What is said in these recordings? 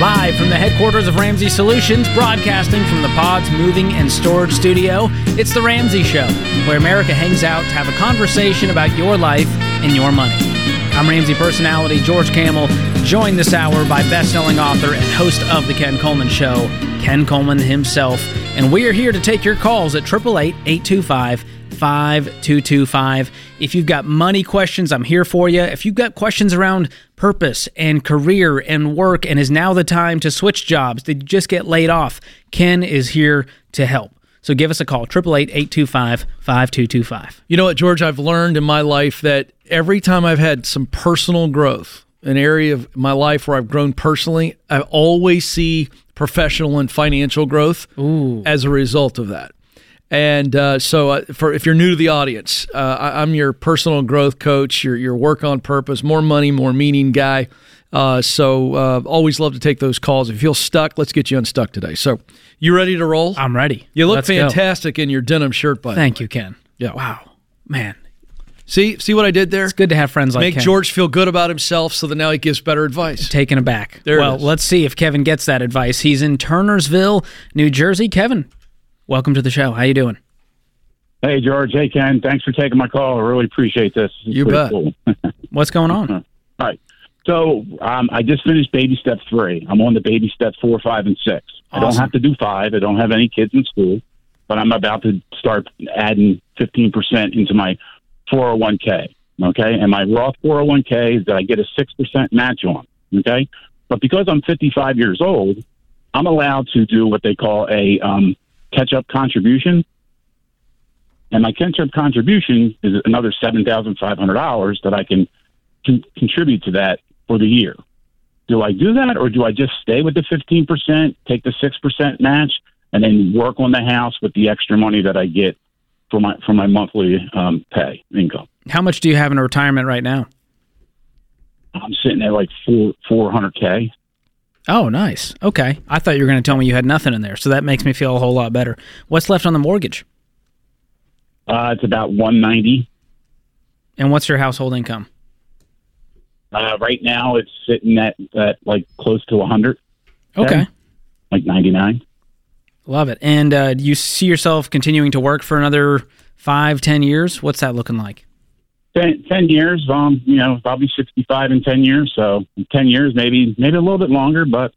Live from the headquarters of Ramsey Solutions, broadcasting from the Pods Moving and Storage Studio, it's The Ramsey Show, where America hangs out to have a conversation about your life and your money. I'm Ramsey personality George Kamel, joined this hour by best-selling author and host of The Ken Coleman Show, Ken Coleman himself. And we are here to take your calls at 888-825-5225. If you've got money questions, I'm here for you. If you've got questions around purpose and career and work, and is now the time to switch jobs, did you just get laid off? Ken is here to help. So give us a call, 888-825-5225. You know what, George? I've learned in my life that every time I've had some personal growth, an area of my life where I've grown personally, I always see professional and financial growth as a result of that. And so if you're new to the audience, I'm your personal growth coach, your work on purpose, more money, more meaning guy. So always love to take those calls. If you feel stuck, let's get you unstuck today. So you ready to roll? I'm ready. You look Let's fantastic in your denim shirt, by the way. Thank you, Ken. Yeah. Wow. Man. See what I did there? It's good to have friends like Ken. Make George feel good about himself so that now he gives better advice. Taken aback. Well, let's see if Kevin gets that advice. He's in Turnersville, New Jersey. Kevin, welcome to the show. How you doing? Hey, George. Hey, Ken. Thanks for taking my call. I really appreciate this. You bet. Cool. What's going on? All right. So I just finished baby step 3. I'm on the baby step 4, 5, and 6. Awesome. I don't have to do 5. I don't have any kids in school, but I'm about to start adding 15% into my 401k. Okay. And my Roth 401k is that I get a 6% match on. Okay. But because I'm 55 years old, I'm allowed to do what they call a catch-up contribution. And my catch-up contribution is another $7,500 that I can contribute to that for the year. Do I do that, or do I just stay with the 15%, take the 6% match, and then work on the house with the extra money that I get for my monthly pay income? How much do you have in retirement right now? I'm sitting at like $400K. Oh, nice. Okay. I thought you were going to tell me you had nothing in there, so that makes me feel a whole lot better. What's left on the mortgage? It's about $190. And what's your household income? Right now, it's sitting at like close to 100. Okay. Like 99. Love it. And do you see yourself continuing to work for another 5-10 years? What's that looking like? 10 years. I'll be 65 in 10 years. So 10 years, maybe a little bit longer, but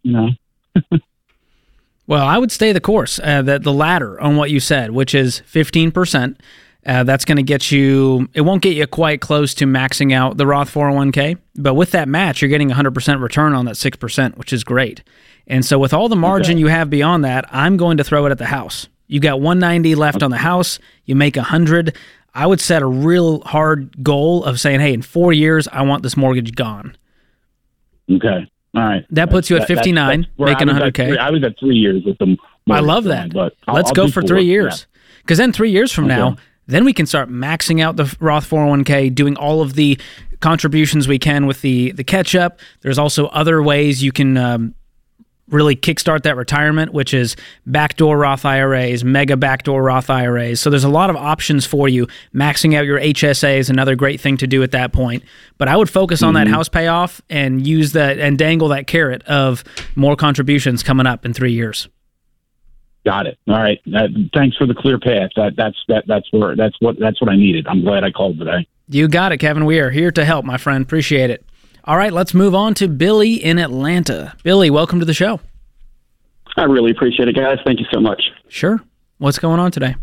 Well, I would stay the course, the ladder on what you said, which is 15%. That's going to get you, it won't get you quite close to maxing out the Roth 401k, but with that match, you're getting 100% return on that 6%, which is great. And so with all the margin you have beyond that, I'm going to throw it at the house. You got 190 left on the house, you make 100. I would set a real hard goal of saying, hey, in 4 years, I want this mortgage gone. Okay. All right. That puts you at 59, making 100K. I was at 3 years with them. I love that. But Let's go for 3 years. Because then 3 years from now, then we can start maxing out the Roth 401k, doing all of the contributions we can with the catch-up. There's also other ways you can really kickstart that retirement, which is backdoor Roth IRAs, mega backdoor Roth IRAs. So there's a lot of options for you. Maxing out your HSA is another great thing to do at that point. But I would focus on that house payoff and use that and dangle that carrot of more contributions coming up in 3 years. Got it. All right. Thanks for the clear path. That's what I needed. I'm glad I called today. You got it, Kevin. We are here to help, my friend. Appreciate it. All right, let's move on to Billy in Atlanta. Billy, welcome to the show. I really appreciate it, guys. Thank you so much. Sure. What's going on today?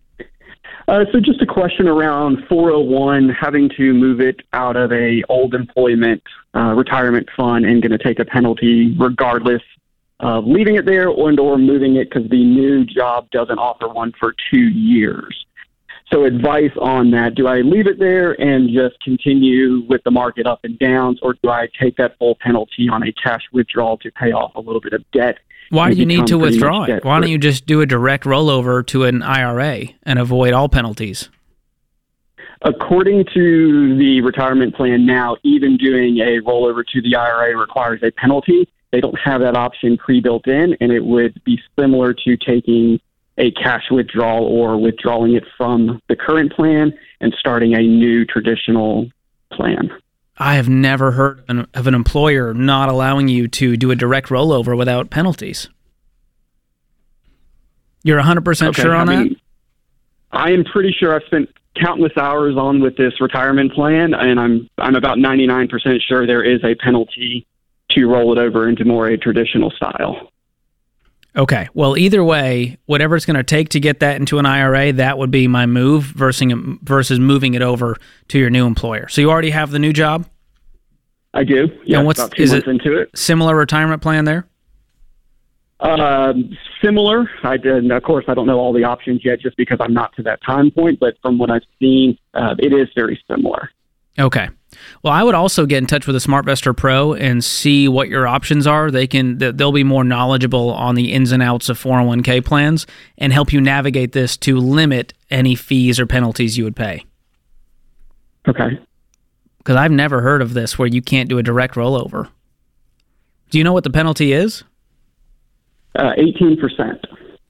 So just a question around 401, having to move it out of a old employment retirement fund and going to take a penalty regardless of leaving it there or moving it because the new job doesn't offer one for 2 years. So advice on that, do I leave it there and just continue with the market up and downs, or do I take that full penalty on a cash withdrawal to pay off a little bit of debt? Why do you need to withdraw it? Why don't you just do a direct rollover to an IRA and avoid all penalties? According to the retirement plan now, even doing a rollover to the IRA requires a penalty. They don't have that option pre-built in, and it would be similar to taking a cash withdrawal or withdrawing it from the current plan and starting a new traditional plan. I have never heard of an employer not allowing you to do a direct rollover without penalties. You're 100% sure on that? I am pretty sure I've spent countless hours on with this retirement plan, and I'm about 99% sure there is a penalty to roll it over into more a traditional style. Okay. Well, either way, whatever it's going to take to get that into an IRA, that would be my move versus moving it over to your new employer. So you already have the new job? I do. Yeah, about 2 months into it. Similar retirement plan there? Similar. Of course, I don't know all the options yet just because I'm not to that time point, but from what I've seen, it is very similar. Okay. Well, I would also get in touch with a SmartVestor Pro and see what your options are. They'll be more knowledgeable on the ins and outs of 401k plans and help you navigate this to limit any fees or penalties you would pay. Okay. Because I've never heard of this where you can't do a direct rollover. Do you know what the penalty is? 18%.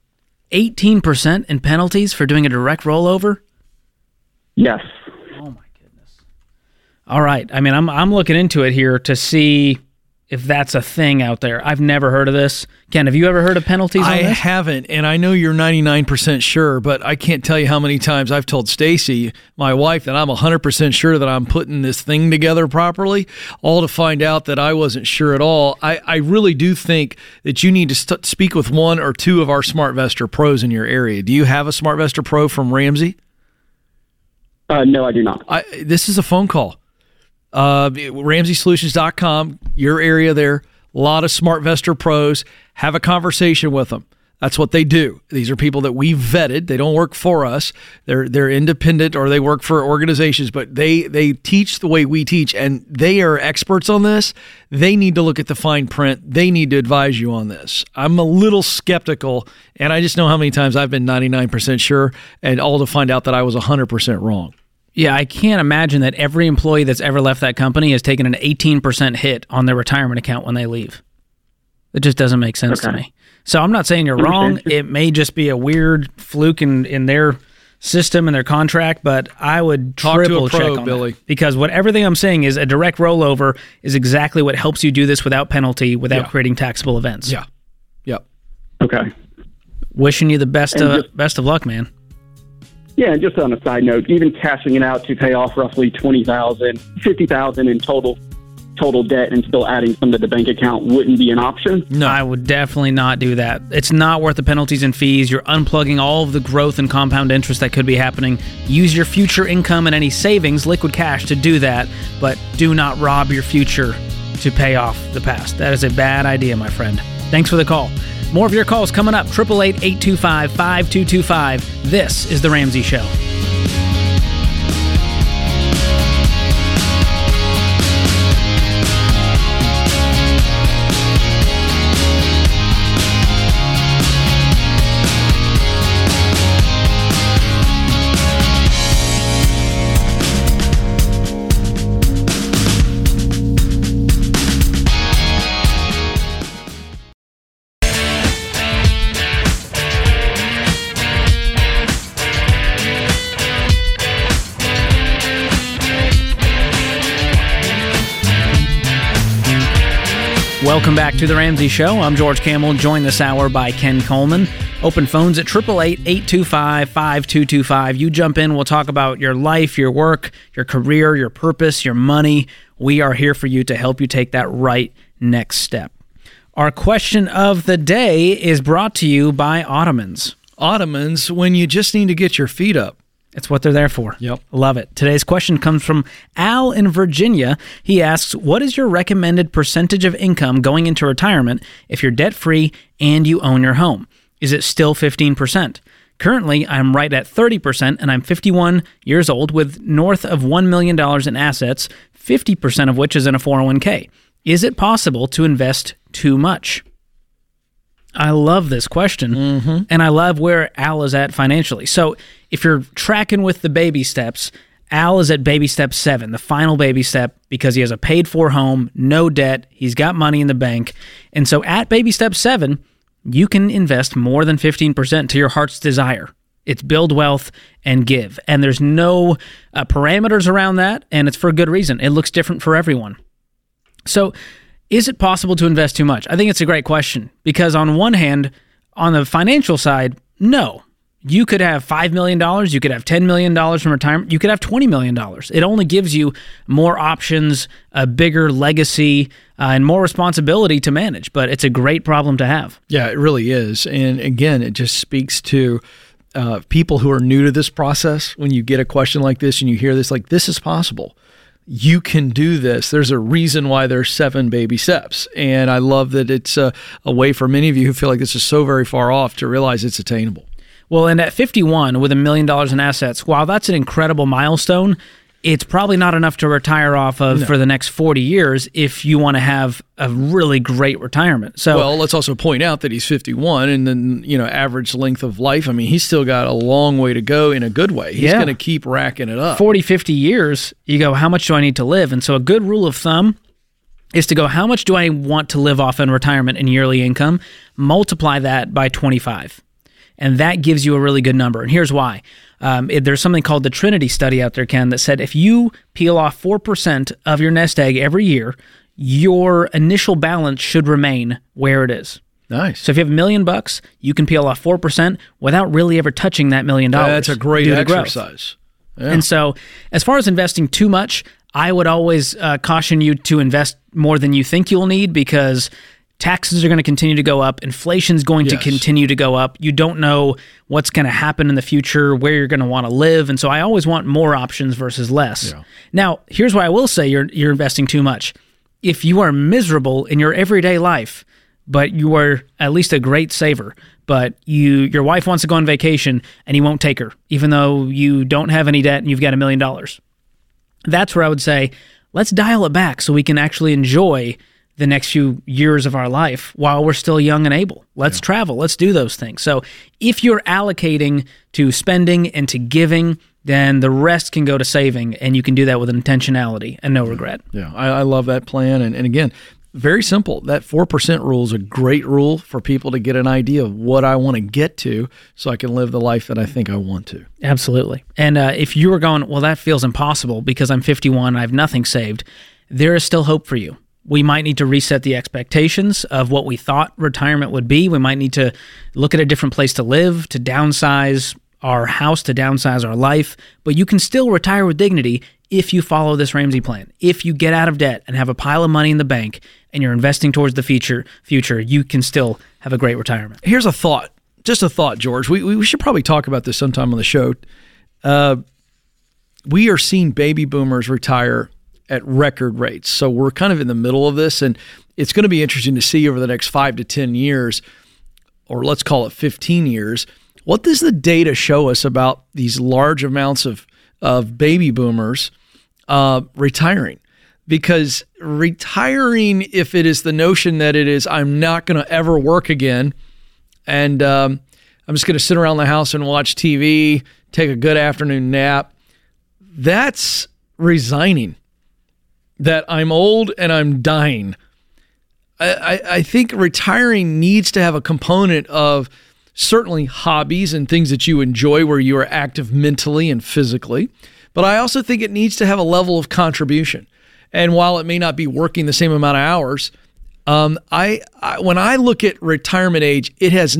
18% in penalties for doing a direct rollover? Yes. Oh my goodness. All right. I mean, I'm looking into it here to see if that's a thing out there. I've never heard of this. Ken, have you ever heard of penalties on this? I haven't, and I know you're 99% sure, but I can't tell you how many times I've told Stacy, my wife, that I'm 100% sure that I'm putting this thing together properly, all to find out that I wasn't sure at all. I really do think that you need to speak with one or two of our SmartVestor Pros in your area. Do you have a SmartVestor Pro from Ramsey? No, I do not. This is a phone call. RamseySolutions.com, your area there. A lot of SmartVestor Pros. Have a conversation with them. That's what they do. These are people that we vetted. They don't work for us. They're independent or they work for organizations, but they teach the way we teach, and they are experts on this. They need to look at the fine print. They need to advise you on this. I'm a little skeptical, and I just know how many times I've been 99% sure, and all to find out that I was 100% wrong. Yeah, I can't imagine that every employee that's ever left that company has taken an 18% hit on their retirement account when they leave. It just doesn't make sense to me. So I'm not saying you're wrong. It may just be a weird fluke in their system and their contract, but I would triple check on Billy. Because everything I'm saying is a direct rollover is exactly what helps you do this without penalty, without creating taxable events. Yeah. Yep. Okay. Wishing you the best of luck, man. Yeah, and just on a side note, even cashing it out to pay off roughly $50,000 in total debt and still adding some to the bank account wouldn't be an option? No, I would definitely not do that. It's not worth the penalties and fees. You're unplugging all of the growth and compound interest that could be happening. Use your future income and any savings, liquid cash, to do that, but do not rob your future to pay off the past. That is a bad idea, my friend. Thanks for the call. More of your calls coming up. 888-825-5225. This is The Ramsey Show. Welcome back to The Ramsey Show. I'm George Kamel, joined this hour by Ken Coleman. Open phones at 888-825-5225. You jump in, we'll talk about your life, your work, your career, your purpose, your money. We are here for you to help you take that right next step. Our question of the day is brought to you by Ottomans. Ottomans, when you just need to get your feet up. It's what they're there for. Yep. Love it. Today's question comes from Al in Virginia. He asks, what is your recommended percentage of income going into retirement if you're debt-free and you own your home? Is it still 15%? Currently, I'm right at 30%, and I'm 51 years old with north of $1 million in assets, 50% of which is in a 401k. Is it possible to invest too much? I love this question, and I love where Al is at financially. So if you're tracking with the baby steps, Al is at baby step 7, the final baby step, because he has a paid-for home, no debt, he's got money in the bank. And so at baby step 7, you can invest more than 15% to your heart's desire. It's build wealth and give. And there's no parameters around that, and it's for a good reason. It looks different for everyone. So is it possible to invest too much? I think it's a great question, because on one hand, on the financial side, no. You could have $5 million, you could have $10 million from retirement, you could have $20 million. It only gives you more options, a bigger legacy, and more responsibility to manage. But it's a great problem to have. Yeah, it really is. And again, it just speaks to people who are new to this process. When you get a question like this and you hear this, like, this is possible. You can do this. There's a reason why there's 7 baby steps. And I love that it's a way for many of you who feel like this is so very far off to realize it's attainable. Well, and at 51 with $1 million in assets, while that's an incredible milestone, it's probably not enough to retire off of for the next 40 years if you want to have a really great retirement. So, well, let's also point out that he's 51, and then, average length of life, I mean, he's still got a long way to go in a good way. He's going to keep racking it up. 40, 50 years, you go, how much do I need to live? And so a good rule of thumb is to go, how much do I want to live off in retirement in yearly income? Multiply that by 25. And that gives you a really good number. And here's why. There's something called the Trinity study out there, Ken, that said if you peel off 4% of your nest egg every year, your initial balance should remain where it is. Nice. So if you have $1 million, you can peel off 4% without really ever touching that $1 million. That's a great exercise. Yeah. And so as far as investing too much, I would always caution you to invest more than you think you'll need, because taxes are going to continue to go up. Inflation's going to continue to go up. You don't know what's going to happen in the future, where you're going to want to live. And so I always want more options versus less. Yeah. Now, here's why I will say you're investing too much. If you are miserable in your everyday life, but you are at least a great saver, but your wife wants to go on vacation and you won't take her, even though you don't have any debt and you've got $1 million. That's where I would say, let's dial it back so we can actually enjoy the next few years of our life while we're still young and able. Let's travel. Let's do those things. So if you're allocating to spending and to giving, then the rest can go to saving, and you can do that with intentionality and no regret. Yeah, I love that plan. And again, very simple. That 4% rule is a great rule for people to get an idea of what I want to get to so I can live the life that I think I want to. Absolutely. And if you were going, well, that feels impossible because I'm 51 and I have nothing saved, there is still hope for you. We might need to reset the expectations of what we thought retirement would be. We might need to look at a different place to live, to downsize our house, to downsize our life. But you can still retire with dignity if you follow this Ramsey plan. If you get out of debt and have a pile of money in the bank and you're investing towards the future, you can still have a great retirement. Here's a thought. Just a thought, George. We should probably talk about this sometime on the show. We are seeing baby boomers retire at record rates. So we're kind of in the middle of this, and it's going to be interesting to see over the next 5 to 10 years, or let's call it 15 years, what does the data show us about these large amounts of baby boomers retiring? Because retiring, if it is the notion that it is, I'm not going to ever work again, and I'm just going to sit around the house and watch TV, take a good afternoon nap, that's resigning. That I'm old and I'm dying. I think retiring needs to have a component of certainly hobbies and things that you enjoy where you are active mentally and physically. But I also think it needs to have a level of contribution. And while it may not be working the same amount of hours, I when I look at retirement age, it has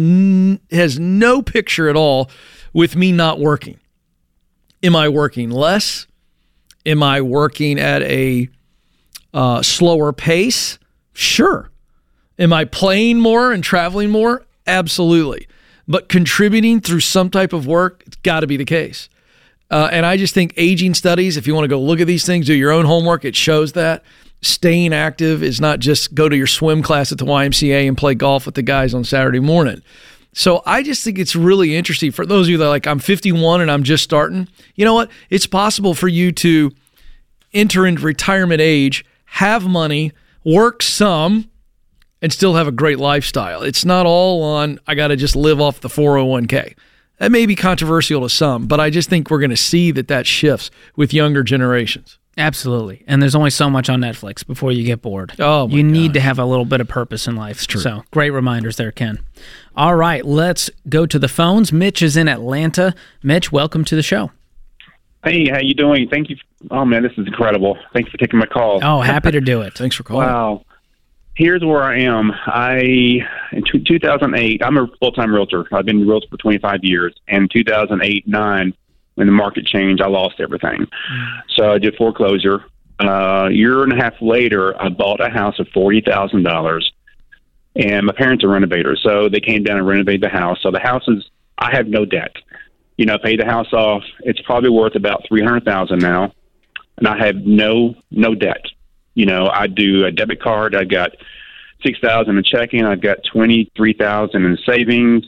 no picture at all with me not working. Am I working less? Am I working at a slower pace? Sure. Am I playing more and traveling more? Absolutely. But contributing through some type of work, it's got to be the case. And I just think aging studies, if you want to go look at these things, do your own homework, it shows that. Staying active is not just go to your swim class at the YMCA and play golf with the guys on Saturday morning. So I just think it's really interesting for those of you that are like, I'm 51 and I'm just starting. You know what? It's possible for you to enter into retirement age, have money, work some, and still have a great lifestyle. It's not all on, I got to just live off the 401k. That may be controversial to some, but I just think we're going to see that shifts with younger generations. Absolutely. And there's only so much on Netflix before you get bored. Oh, my You need gosh. to have a little bit of purpose in life. It's true. So great reminders there, Ken. All right, let's go to the phones. Mitch is in Atlanta. Mitch, welcome to the show. Hey, how you doing? Thank you. Oh, man, this is incredible. Thanks for taking my call. Oh, happy to do it. Thanks for calling. Wow. Here's where I am. In 2008, I'm a full-time realtor. I've been a realtor for 25 years. And 2008-9, when the market changed, I lost everything. So I did foreclosure. A year and a half later, I bought a house of $40,000. And my parents are renovators, so they came down and renovated the house. So the house is, I have no debt. You know, I paid the house off. It's probably worth about $300,000 now, and I have no debt. You know, I do a debit card. I got $6,000 in checking. I've got $23,000 in savings.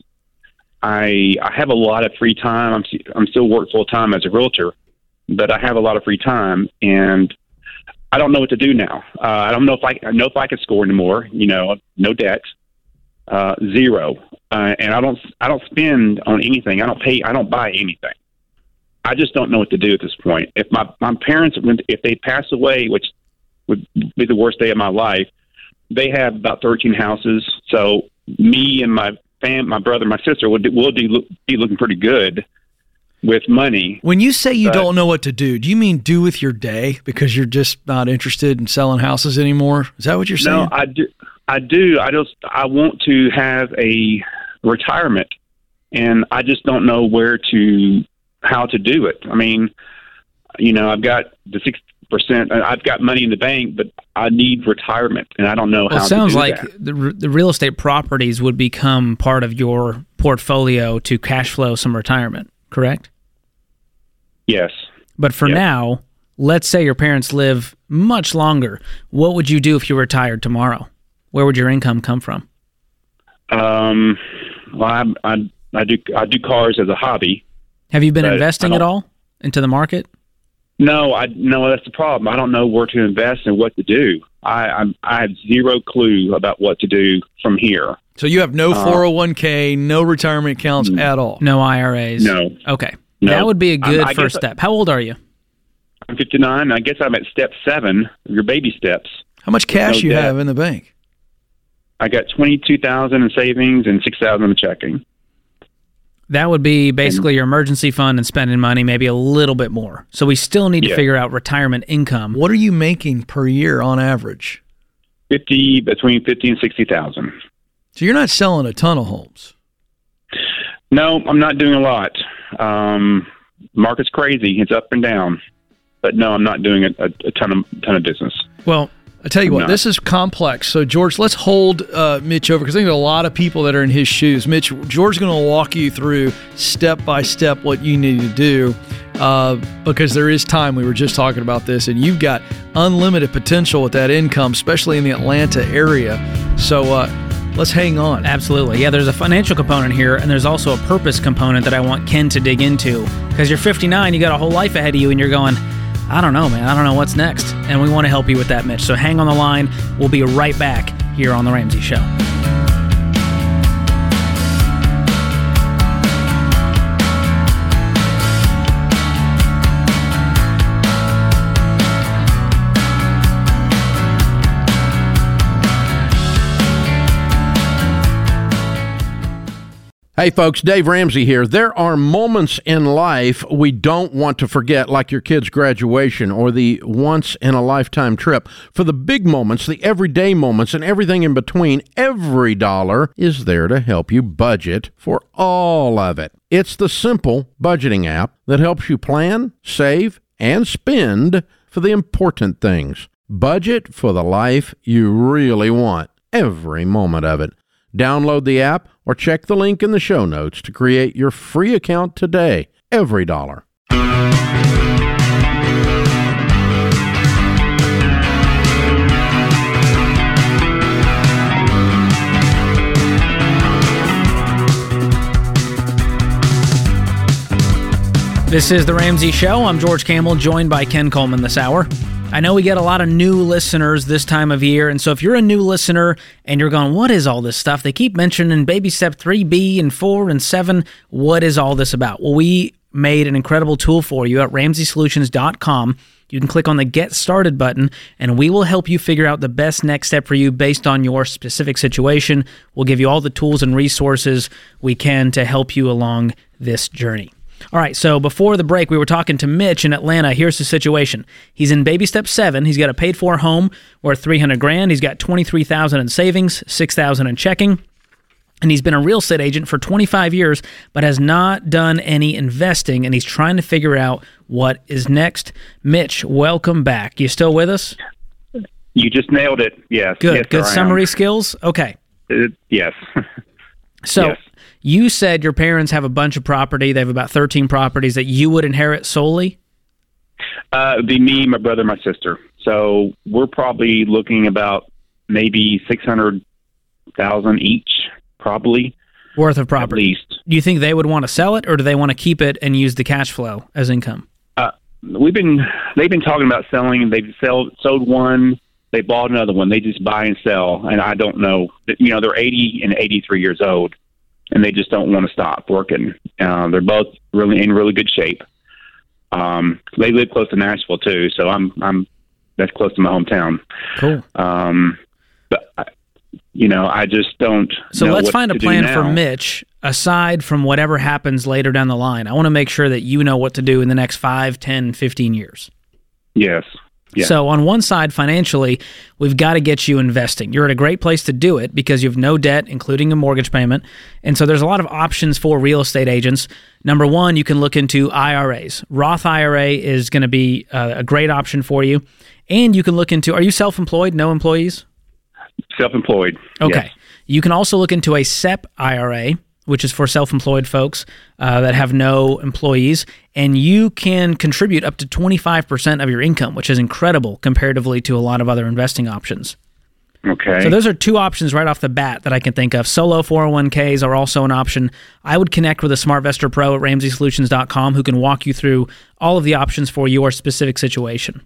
I have a lot of free time. I'm still work full time as a realtor, but I have a lot of free time, and I don't know what to do now. I don't know if I can score anymore. You know, no debt, zero, and I don't spend on anything. I don't buy anything. I just don't know what to do at this point. If my parents, if they pass away, which would be the worst day of my life, they have about 13 houses. So me and my brother, my sister will be looking pretty good with money. When you say you don't know what to do you mean do with your day because you're just not interested in selling houses anymore? Is that what you're saying? No, I do. I want to have a retirement, and I just don't know how to do it. I mean, you know, I've got the 6%. I've got money in the bank, but I need retirement, and I don't know how to do that. It sounds like the real estate properties would become part of your portfolio to cash flow some retirement, correct? Yes. But for now, let's say your parents live much longer. What would you do if you retired tomorrow? Where would your income come from? Well, I do cars as a hobby. Have you been investing at all into the market? No, that's the problem. I don't know where to invest and what to do. I have zero clue about what to do from here. So you have no 401k, no retirement accounts at all? No IRAs? No. Okay. No. That would be a good first step. How old are you? I'm 59. I guess I'm at step 7, your baby steps. How much cash you have in the bank? I got $22,000 in savings and $6,000 in checking. That would be basically your emergency fund and spending money, maybe a little bit more. So we still need to figure out retirement income. What are you making per year on average? Between $50,000 and $60,000. So you're not selling a ton of homes. No, I'm not doing a lot. Market's crazy; it's up and down. But no, I'm not doing a ton of business. Well, I tell you what, this is complex. So, George, let's hold Mitch over because I think there are a lot of people that are in his shoes. Mitch, George's going to walk you through step by step what you need to do because there is time. We were just talking about this, and you've got unlimited potential with that income, especially in the Atlanta area. So, let's hang on. Absolutely. Yeah, there's a financial component here, and there's also a purpose component that I want Ken to dig into because you're 59, you got a whole life ahead of you, and you're going, I don't know, man. I don't know what's next. And we want to help you with that, Mitch. So hang on the line. We'll be right back here on The Ramsey Show. Hey folks, Dave Ramsey here. There are moments in life we don't want to forget, like your kid's graduation or the once-in-a-lifetime trip. For the big moments, the everyday moments, and everything in between, Every Dollar is there to help you budget for all of it. It's the simple budgeting app that helps you plan, save, and spend for the important things. Budget for the life you really want, every moment of it. Download the app or check the link in the show notes to create your free account today. Every Dollar. This is The Ramsey Show. I'm George Campbell, joined by Ken Coleman this hour. I know we get a lot of new listeners this time of year, and so if you're a new listener and you're going, what is all this stuff? They keep mentioning baby step 3B and 4 and 7. What is all this about? Well, we made an incredible tool for you at RamseySolutions.com you can click on the Get Started button, and we will help you figure out the best next step for you based on your specific situation. We'll give you all the tools and resources we can to help you along this journey. All right, so before the break, we were talking to Mitch in Atlanta. Here's the situation. He's in baby step 7. He's got a paid-for home worth $300,000. He's got $23,000 in savings, $6,000 in checking. And he's been a real estate agent for 25 years, but has not done any investing, and he's trying to figure out what is next. Mitch, welcome back. You still with us? You just nailed it. Yes. Good. Yes, Good sir, summary skills? Okay. Yes. So Yes. you said your parents have a bunch of property. They have about 13 properties that you would inherit solely? It'd be me, my brother, my sister. So we're probably looking about maybe $600,000 each, probably. Worth of property. At least. Do you think they would want to sell it, or do they want to keep it and use the cash flow as income? They've been talking about selling. They've sold one. They bought another one. They just buy and sell, and I don't know. You know, they're 80 and 83 years old, and they just don't want to stop working. They're both really in really good shape. They live close to Nashville too, so that's close to my hometown. Cool. But I just don't. So know let's what find a to do plan now. for Mitch, aside from whatever happens later down the line. I want to make sure that you know what to do in the next 5, 10, 15 years. Yes. Yeah. So on one side, financially, we've got to get you investing. You're at a great place to do it because you have no debt, including a mortgage payment. And so there's a lot of options for real estate agents. Number one, you can look into IRAs. Roth IRA is going to be a great option for you. And you can look into, are you self-employed, no employees? Self-employed. Okay. Yes. You can also look into a SEP IRA, which is for self-employed folks that have no employees, and you can contribute up to 25% of your income, which is incredible comparatively to a lot of other investing options. Okay. So those are two options right off the bat that I can think of. Solo 401ks are also an option. I would connect with a SmartVestor Pro at RamseySolutions.com who can walk you through all of the options for your specific situation.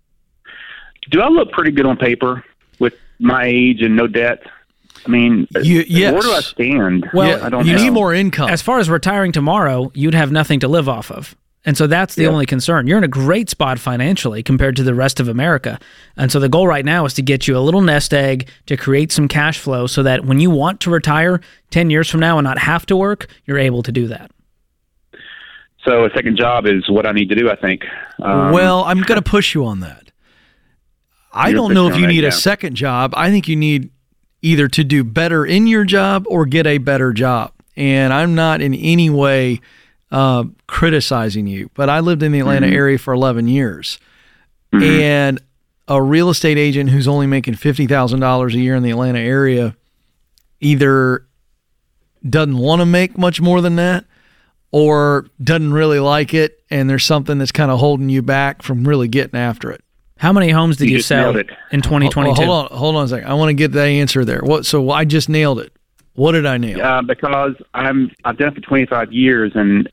Do I look pretty good on paper with my age and no debt? I mean, yes. Where do I stand? Well, I don't you know. need more income. As far as retiring tomorrow, you'd have nothing to live off of. And so that's the only concern. You're in a great spot financially compared to the rest of America. And so the goal right now is to get you a little nest egg to create some cash flow so that when you want to retire 10 years from now and not have to work, you're able to do that. So a second job is what I need to do, I think. Well, I'm going to push you on that. I don't know if you need a second job. I think you need either to do better in your job or get a better job. And I'm not in any way criticizing you, but I lived in the Atlanta area for 11 years. And a real estate agent who's only making $50,000 a year in the Atlanta area either doesn't want to make much more than that or doesn't really like it, and there's something that's kind of holding you back from really getting after it. How many homes did you just sell nailed it. in 2022? Hold on a second. I want to get that answer there. So I just nailed it. What did I nail? Because I've done it for 25 years, and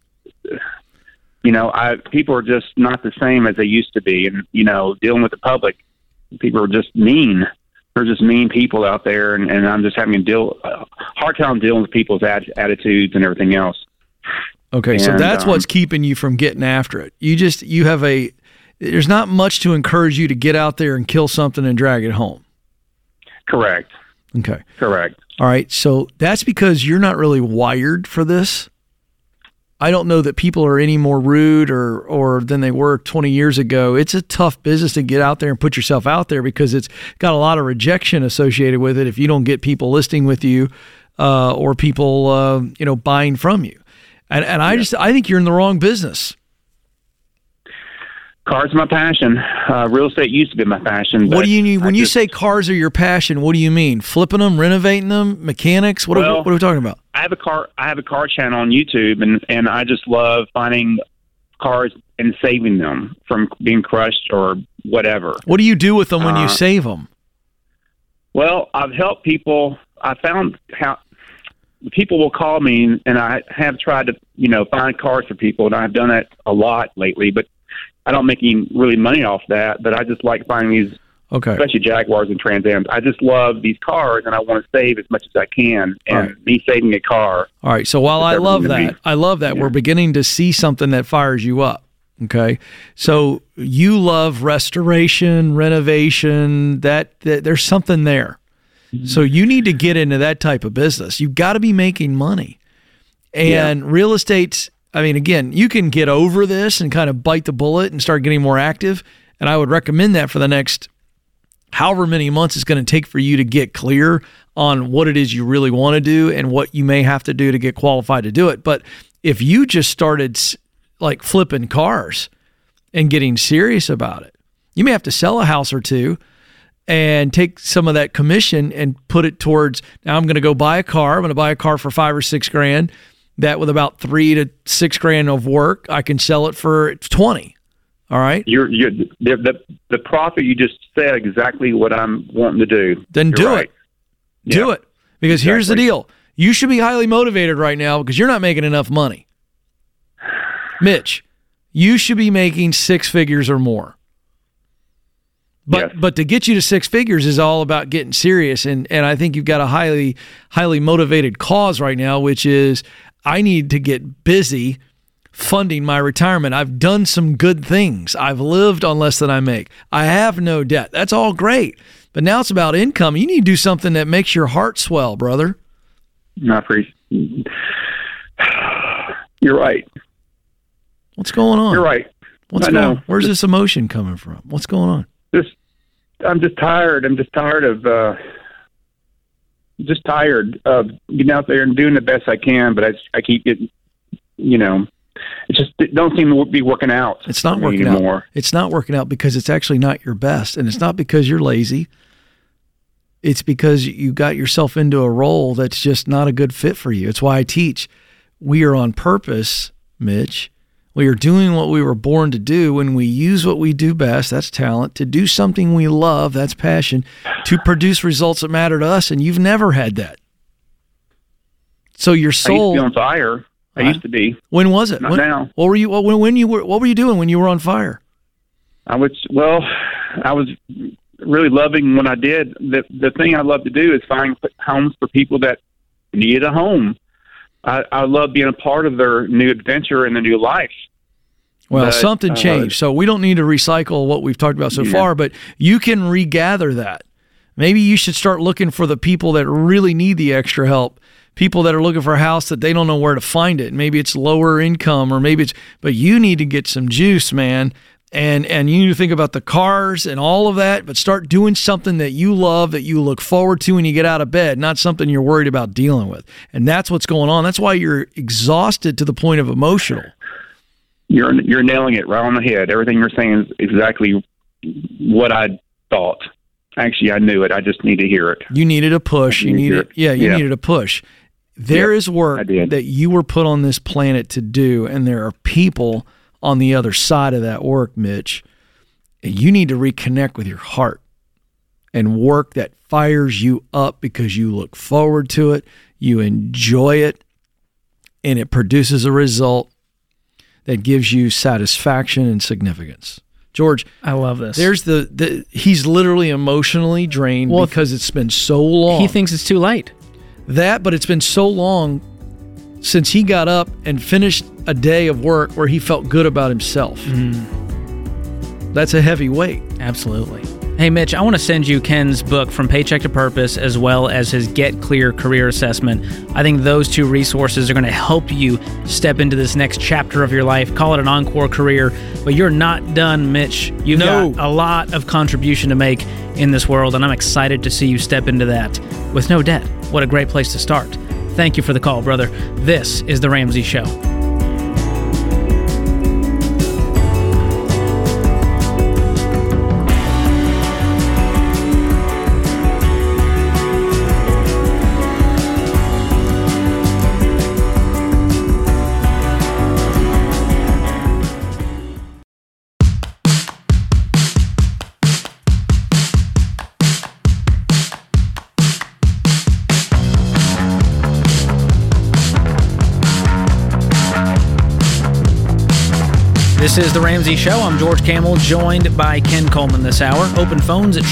people are just not the same as they used to be, and dealing with the public, people are just mean. They're just mean people out there, and I'm just having a hard time dealing with people's attitudes and everything else. Okay, so that's what's keeping you from getting after it. There's not much to encourage you to get out there and kill something and drag it home. Correct. Okay. Correct. All right, so that's because you're not really wired for this. I don't know that people are any more rude or than they were 20 years ago. It's a tough business to get out there and put yourself out there because it's got a lot of rejection associated with it if you don't get people listing with you or people buying from you. And I think you're in the wrong business. Cars are my passion. Real estate used to be my passion. What do you need when you say cars are your passion? What do you mean? Flipping them, renovating them, mechanics? What are we talking about? I have a car channel on YouTube, and I just love finding cars and saving them from being crushed or whatever. What do you do with them when you save them? Well, I've helped people. I found how people will call me, and I have tried to find cars for people, and I've done that a lot lately, but I don't make any really money off that, but I just like finding these, especially Jaguars and Trans Ams. I just love these cars, and I want to save as much as I can. And me saving a car. All right. So while I love that, Yeah. we're beginning to see something that fires you up. Okay. So you love restoration, renovation, that there's something there. So you need to get into that type of business. You've got to be making money. And real estate's, I mean, again, you can get over this and kind of bite the bullet and start getting more active. And I would recommend that for the next however many months it's going to take for you to get clear on what it is you really want to do and what you may have to do to get qualified to do it. But if you just started like flipping cars and getting serious about it, you may have to sell a house or two and take some of that commission and put it towards, now I'm going to go buy a car. I'm going to buy a car for $5,000 or $6,000. That with about $3,000 to $6,000 of work, I can sell it for $20,000. All right. The profit you just said exactly what I'm wanting to do. Then do it. Do it. Because here's the deal. You should be highly motivated right now because you're not making enough money. Mitch, you should be making six figures or more. But to get you to six figures is all about getting serious. And I think you've got a highly, highly motivated cause right now, which is I need to get busy funding my retirement. I've done some good things. I've lived on less than I make. I have no debt. That's all great. But now it's about income. You need to do something that makes your heart swell, brother. I appreciate. You're right. What's going on? You're right. Where's this emotion coming from? What's going on? I'm just tired. I'm just tired of getting out there and doing the best I can, but I keep getting, it don't seem to be working out. It's not working out. It's not working out because it's actually not your best, and it's not because you're lazy. It's because you got yourself into a role that's just not a good fit for you. It's why I teach. We are on purpose, Mitch. We are doing what we were born to do. When we use what we do best, that's talent, to do something we love, that's passion, to produce results that matter to us, and you've never had that. So your soul... I used to be on fire. I used to be. When was it? Not now. What were you doing when you were on fire? I was really loving what I did. The thing I love to do is find homes for people that need a home. I love being a part of their new adventure and their new life. Well, something changed, so we don't need to recycle what we've talked about so far, but you can regather that. Maybe you should start looking for the people that really need the extra help, people that are looking for a house that they don't know where to find it. Maybe it's lower income, or but you need to get some juice, man. And you need to think about the cars and all of that, but start doing something that you love, that you look forward to when you get out of bed, not something you're worried about dealing with. And that's what's going on. That's why you're exhausted to the point of emotional. You're nailing it right on the head. Everything you're saying is exactly what I thought. Actually, I knew it. I just need to hear it. You needed a push. You needed a push. There is work that you were put on this planet to do, and there are people on the other side of that work, Mitch. And you need to reconnect with your heart and work that fires you up because you look forward to it, you enjoy it, and it produces a result that gives you satisfaction and significance. George, I love this. There's he's literally emotionally drained because it's been so long. He thinks it's too late. But it's been so long since he got up and finished a day of work where he felt good about himself. That's a heavy weight. Absolutely. Hey, Mitch, I want to send you Ken's book, From Paycheck to Purpose, as well as his Get Clear Career Assessment. I think those two resources are going to help you step into this next chapter of your life. Call it an encore career, but you're not done, Mitch. You've got a lot of contribution to make in this world, and I'm excited to see you step into that with no debt. What a great place to start. Thank you for the call, brother. This is The Ramsey Show. This is The Ramsey Show. I'm George Kamel, joined by Ken Coleman this hour. Open phones at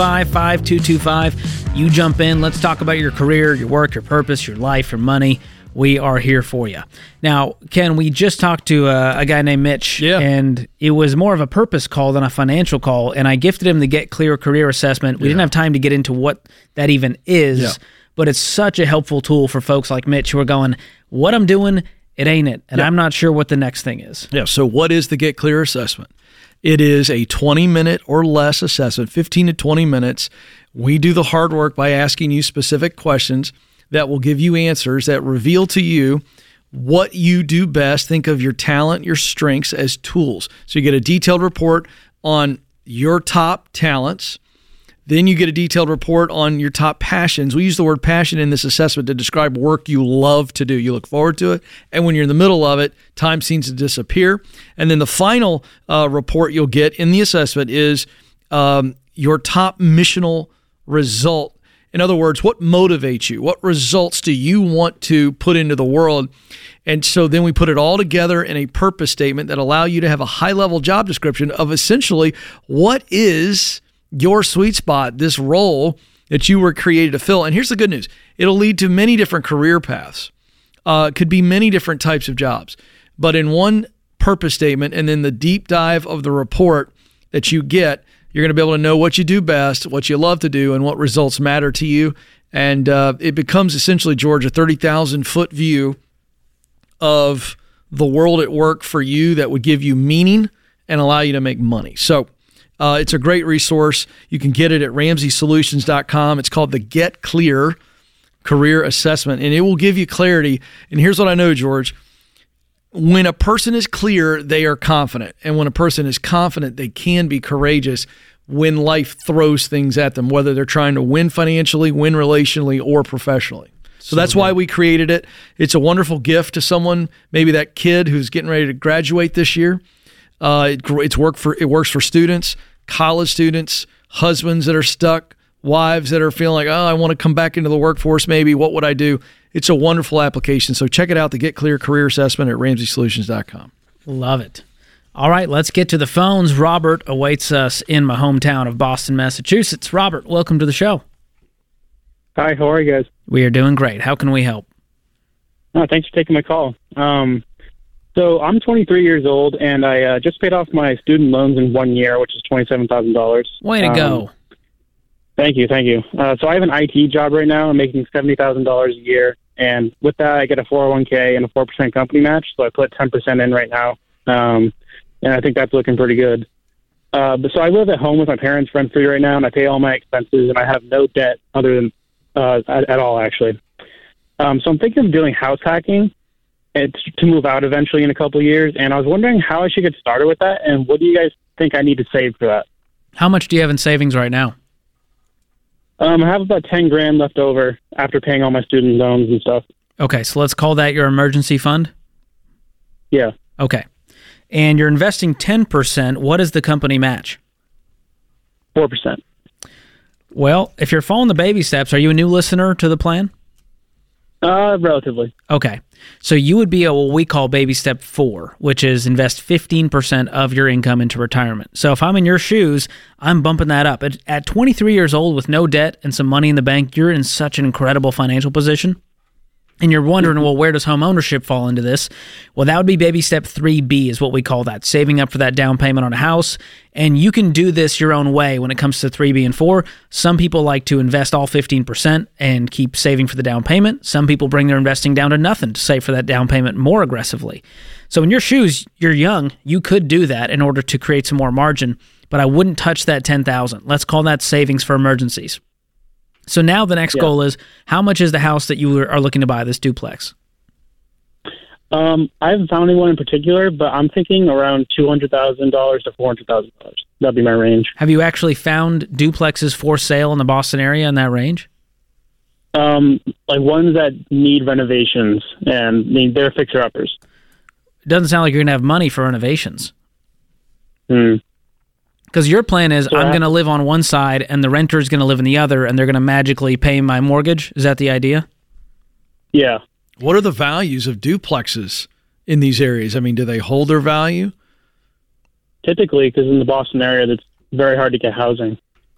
888-825-5225. You jump in. Let's talk about your career, your work, your purpose, your life, your money, we are here for you. Now, Ken, we just talked to a guy named Mitch, and it was more of a purpose call than a financial call, and I gifted him the Get Clear career assessment. We didn't have time to get into what that even is, but it's such a helpful tool for folks like Mitch who are going, what I'm doing, it ain't it, and I'm not sure what the next thing is. Yeah, so what is the Get Clear assessment? It is a 20-minute or less assessment, 15 to 20 minutes. We do the hard work by asking you specific questions that will give you answers that reveal to you what you do best. Think of your talent, your strengths as tools. So you get a detailed report on your top talents. Then you get a detailed report on your top passions. We use the word passion in this assessment to describe work you love to do. You look forward to it. And when you're in the middle of it, time seems to disappear. And then the final report you'll get in the assessment is your top missional result. In other words, what motivates you? What results do you want to put into the world? And so then we put it all together in a purpose statement that allow you to have a high-level job description of essentially what is your sweet spot, this role that you were created to fill. And here's the good news. It'll lead to many different career paths. It could be many different types of jobs. But in one purpose statement and then the deep dive of the report that you get, you're going to be able to know what you do best, what you love to do, and what results matter to you. And it becomes essentially, George, a 30,000-foot view of the world at work for you that would give you meaning and allow you to make money. So it's a great resource. You can get it at RamseySolutions.com. It's called the Get Clear Career Assessment, and it will give you clarity. And here's what I know, George. When a person is clear, they are confident. And when a person is confident, they can be courageous when life throws things at them, whether they're trying to win financially, win relationally, or professionally. So that's why we created it. It's a wonderful gift to someone, maybe that kid who's getting ready to graduate this year. It works for students, college students, husbands that are stuck, wives that are feeling like, I want to come back into the workforce maybe. What would I do? It's a wonderful application. So check it out, the Get Clear Career Assessment at RamseySolutions.com. Love it. All right, let's get to the phones. Robert awaits us in my hometown of Boston, Massachusetts. Robert, welcome to the show. Hi, how are you guys? We are doing great. How can we help? Thanks for taking my call. So I'm 23 years old, and I just paid off my student loans in 1 year, which is $27,000. Way to go. Thank you. So I have an IT job right now. I'm making $70,000 a year, and with that, I get a 401k and a 4% company match, so I put 10% in right now, and I think that's looking pretty good. But so I live at home with my parents rent-free right now, and I pay all my expenses, and I have no debt other than at all, actually. So I'm thinking of doing house hacking. It's to move out eventually in a couple of years, and I was wondering how I should get started with that, and what do you guys think I need to save for that? How much do you have in savings right now? I have about $10,000 left over after paying all my student loans and stuff. Okay, so let's call that your emergency fund? Yeah. Okay. And you're investing 10%. What does the company match? 4%. Well, if you're following the baby steps, are you a new listener to the plan? Relatively. Okay. So you would be what we call baby step 4, which is invest 15% of your income into retirement. So if I'm in your shoes, I'm bumping that up. At 23 years old with no debt and some money in the bank, you're in such an incredible financial position. And you're wondering, well, where does home ownership fall into this? Well, that would be baby step 3B is what we call that, saving up for that down payment on a house. And you can do this your own way when it comes to 3B and 4. Some people like to invest all 15% and keep saving for the down payment. Some people bring their investing down to nothing to save for that down payment more aggressively. So in your shoes, you're young. You could do that in order to create some more margin, but I wouldn't touch that $10,000. Let's call that savings for emergencies. So now the next goal is, how much is the house that you are looking to buy, this duplex? I haven't found anyone in particular, but I'm thinking around $200,000 to $400,000. That'd be my range. Have you actually found duplexes for sale in the Boston area in that range? Like ones that need renovations, and they're fixer-uppers. It doesn't sound like you're going to have money for renovations. Hmm. Because your plan is, I'm going to live on one side and the renter is going to live in the other, and they're going to magically pay my mortgage. Is that the idea? Yeah. What are the values of duplexes in these areas? I mean, do they hold their value? Typically, because in the Boston area, it's very hard to get housing.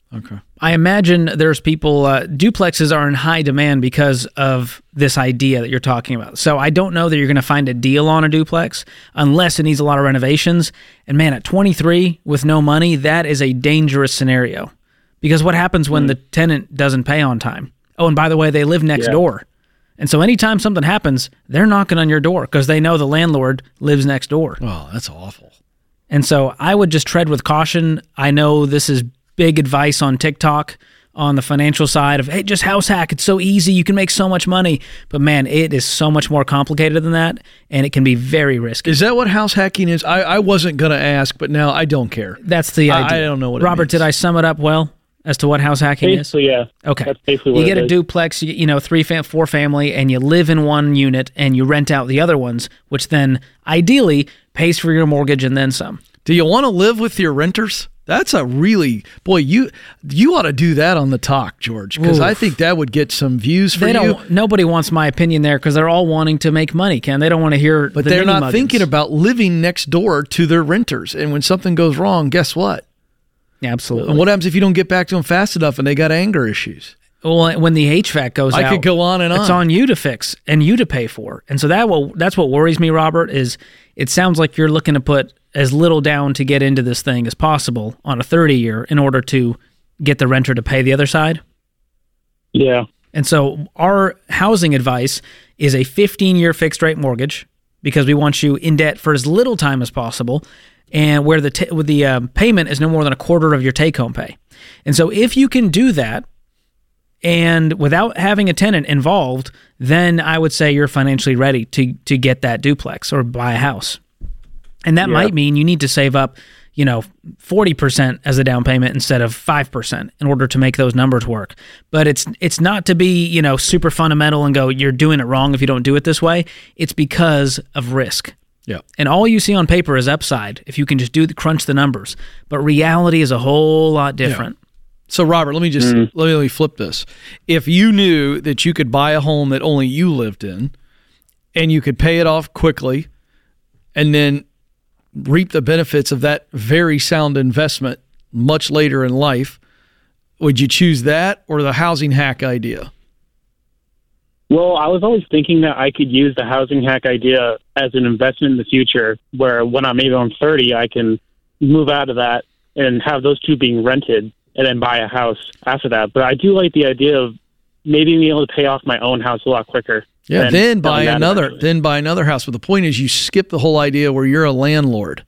Okay. I imagine there's people, duplexes are in high demand because of this idea that you're talking about. So I don't know that you're going to find a deal on a duplex unless it needs a lot of renovations. And man, at 23 with no money, that is a dangerous scenario. Because what happens when the tenant doesn't pay on time? Oh, and by the way, they live next door. And so anytime something happens, they're knocking on your door because they know the landlord lives next door. Oh, that's awful. And so I would just tread with caution. I know this is big advice on TikTok on the financial side of, hey, just house hack. It's so easy. You can make so much money. But man, it is so much more complicated than that, and it can be very risky. Is that what house hacking is? I wasn't going to ask, but now I don't care. That's the idea. I don't know what Robert, it means. did I sum it up well as to what house hacking is? Basically, yeah. Okay. That's basically what you get it a is. duplex, 4 family, and you live in one unit, and you rent out the other ones, which then ideally pays for your mortgage and then some. Do you want to live with your renters? That's a really, boy, you ought to do that on the talk, George, because I think that would get some views for you. Nobody wants my opinion there because they're all wanting to make money, Ken. They don't want to hear But the they're not ninny-muggins. thinking about living next door to their renters. And when something goes wrong, guess what? Yeah, absolutely. And what happens if you don't get back to them fast enough and they got anger issues? Well, when the HVAC goes out, I could go on and on. It's on you to fix and you to pay for. And so that's what worries me, Robert, is it sounds like you're looking to put as little down to get into this thing as possible on a 30-year in order to get the renter to pay the other side. Yeah. And so our housing advice is a 15-year fixed rate mortgage because we want you in debt for as little time as possible, and where the payment is no more than a quarter of your take-home pay. And so if you can do that, and without having a tenant involved, then I would say you're financially ready to get that duplex or buy a house. And that might mean you need to save up, 40% as a down payment instead of 5% in order to make those numbers work. But it's not to be, super fundamental and go, you're doing it wrong if you don't do it this way. It's because of risk. Yeah. And all you see on paper is upside if you can just crunch the numbers. But reality is a whole lot different. Yeah. So, Robert, let me flip this. If you knew that you could buy a home that only you lived in and you could pay it off quickly and then reap the benefits of that very sound investment much later in life, would you choose that or the housing hack idea? Well, I was always thinking that I could use the housing hack idea as an investment in the future, where when I'm 30, I can move out of that and have those two being rented and then buy a house after that. But I do like the idea of maybe being able to pay off my own house a lot quicker. Yeah, then buy another house. But the point is you skip the whole idea where you're a landlord.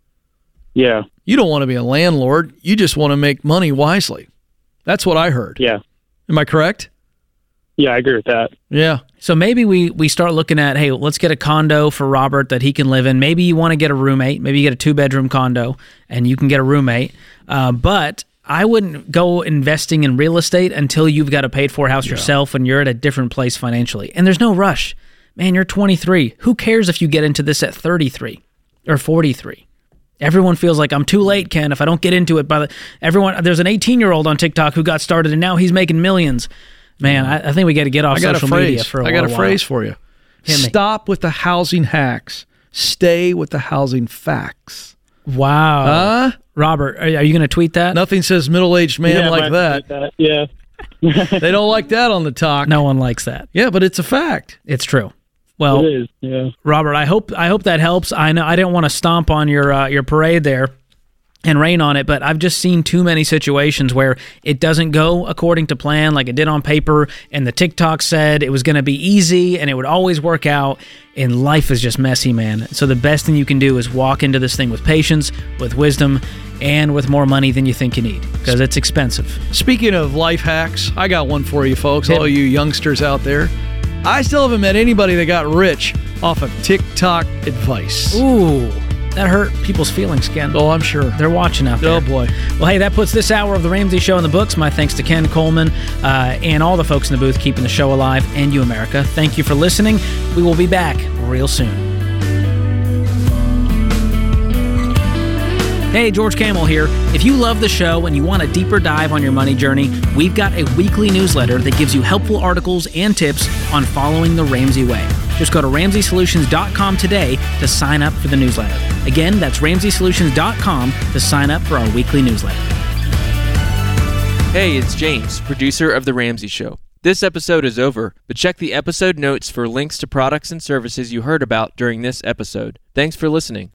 Yeah. You don't want to be a landlord. You just want to make money wisely. That's what I heard. Yeah. Am I correct? Yeah, I agree with that. Yeah. So maybe we start looking at, hey, let's get a condo for Robert that he can live in. Maybe you want to get a roommate. Maybe you get a 2-bedroom condo and you can get a roommate. But I wouldn't go investing in real estate until you've got a paid-for house yourself and you're at a different place financially. And there's no rush. Man, you're 23. Who cares if you get into this at 33 or 43? Everyone feels like I'm too late, Ken, if I don't get into it. There's an 18-year-old on TikTok who got started and now he's making millions. Man, I think we got to get off social media for a while. I got a phrase for you. Stop with the housing hacks. Stay with the housing facts. Wow. Robert, are you going to tweet that? Nothing says middle-aged man like that. Yeah. They don't like that on the talk. No one likes that. Yeah, but it's a fact. It's true. Well, it is. Yeah. Robert, I hope that helps. I know I didn't want to stomp on your parade there and rain on it, but I've just seen too many situations where it doesn't go according to plan like it did on paper, and the TikTok said it was going to be easy and it would always work out, and life is just messy, man. So the best thing you can do is walk into this thing with patience, with wisdom, and with more money than you think you need, because it's expensive. Speaking of life hacks, I got one for you folks, all you youngsters out there. I still haven't met anybody that got rich off of TikTok advice. Ooh. That hurt people's feelings, Ken. Oh, I'm sure. They're watching out there. Oh, boy. Well, hey, that puts this hour of The Ramsey Show in the books. My thanks to Ken Coleman and all the folks in the booth keeping the show alive, and you, America. Thank you for listening. We will be back real soon. Hey, George Kamel here. If you love the show and you want a deeper dive on your money journey, we've got a weekly newsletter that gives you helpful articles and tips on following the Ramsey way. Just go to RamseySolutions.com today to sign up for the newsletter. Again, that's RamseySolutions.com to sign up for our weekly newsletter. Hey, it's James, producer of The Ramsey Show. This episode is over, but check the episode notes for links to products and services you heard about during this episode. Thanks for listening.